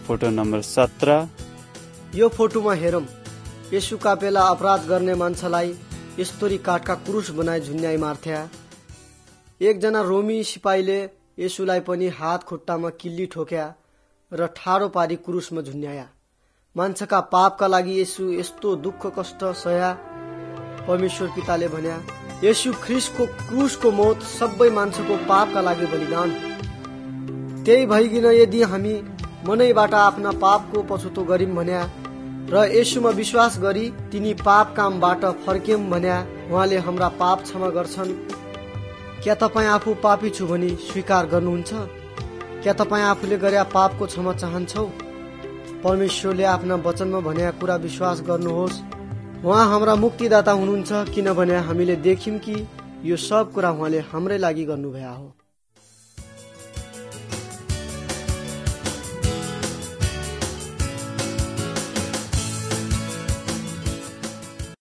Photo number 17। यो फोटोमा हेरौं, येशूका बेला अपराध गर्ने मान्छेलाई यस्तोरी काठका क्रुस बनाई झुन्याई मार्थ्या। एकजना रोमी सिपाहीले येशूलाई पनि हात खुट्टामा किल्ली ठोक्या र ठाडो पारी क्रुसमा झुन्याया। मान्छेका पापका लागि येशू यस्तो दुःख कष्ट सह्या। परमेश्वर पिताले भन्या, येशू ख्रीष्टको क्रुसको मौत सबै मान्छेको पापका लागि बलिदान। त्यही भइकन यदि हामी मनैबाट आफ्ना पापको पछुतो गरिम भन्या र येशूमा विश्वास गरी तिनी पाप कामबाट फर्क्यौं भन्या, उहाँले हाम्रा पाप क्षमा गर्छन्। क्या तपाईँ आफू पापी छु भनी स्वीकार गर्नुहुन्छ? क्या तपाईँ आफूले गर्या पापको क्षमा चाहन्छौ? परमेश्वरले आफ्ना वचनमा भन्या कुरा विश्वास गर्नुहोस्। उहाँ हाम्रा मुक्तिदाता हुनुहुन्छ, किनभने हामीले देख्यौं कि यो सब कुरा उहाँले हाम्रै लागि गर्नुभएको हो।